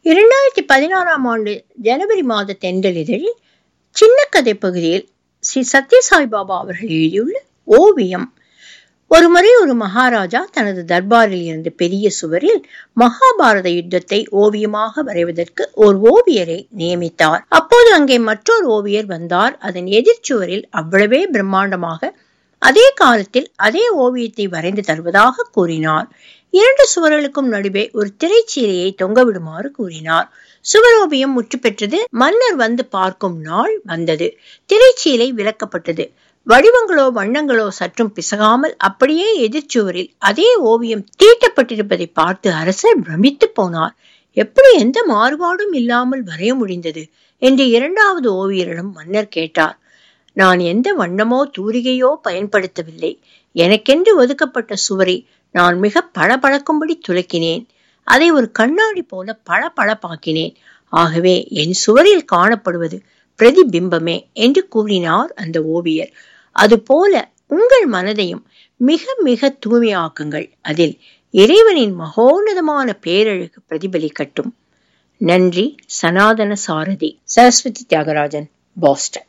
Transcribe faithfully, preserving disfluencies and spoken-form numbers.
இரண்டாயிரத்தி பதினாறாம் ஆண்டு ஜனவரி மாத தென்றலிதழில் சின்ன கதை பகுதியில் ஸ்ரீ சத்யசாய் பாபா அவர்கள் எழுதியுள்ள ஓவியம். ஒருமுறை ஒரு மகாராஜா தனது தர்பாரில் இருந்த பெரிய சுவரில் மகாபாரத யுத்தத்தை ஓவியமாக வரைவதற்கு ஒரு ஓவியரை நியமித்தார். அப்போது அங்கே மற்றொரு ஓவியர் வந்தார். அதன் எதிர்ச்சுவரில் அவ்வளவே பிரம்மாண்டமாக அதே காலத்தில் அதே ஓவியத்தை வரைந்து தருவதாக கூறினார். இரண்டு சுவர்களுக்கும் நடுவே ஒரு திரைச்சீலையை தொங்கவிடுமாறு கூறினார். சுவரோவியம் முற்று பெற்றது. மன்னர் வந்து பார்க்கும் நாள் வந்தது. திரைச்சீலை விலக்கப்பட்டது. வடிவங்களோ வண்ணங்களோ சற்றும் பிசகாமல் அப்படியே எதிர்ச்சுவரில் அதே ஓவியம் தீட்டப்பட்டிருப்பதை பார்த்து அரசர் பிரமித்து போனார். எப்படி எந்த மாறுபாடும் இல்லாமல் வரைய முடிந்தது என்று இரண்டாவது ஓவியரிடம் மன்னர் கேட்டார். நான் எந்த வண்ணமோ தூரிகையோ பயன்படுத்தவில்லை. எனக்கென்று ஒதுக்கப்பட்ட சுவரை நான் மிக பளபளக்கும்படி துலக்கினேன். அதை ஒரு கண்ணாடி போல பளபளப்பாக்கினேன். ஆகவே என் சுவரில் காணப்படுவது பிரதிபிம்பமே என்று கூறினார் அந்த ஓவியர். அதுபோல உங்கள் மனதையும் மிக மிக தூய்மையாக்குங்கள். அதில் இறைவனின் மகோன்னதமான பேரழகு பிரதிபலிக்கட்டும். நன்றி. சனாதன சாரதி. சரஸ்வதி தியாகராஜன், பாஸ்டன்.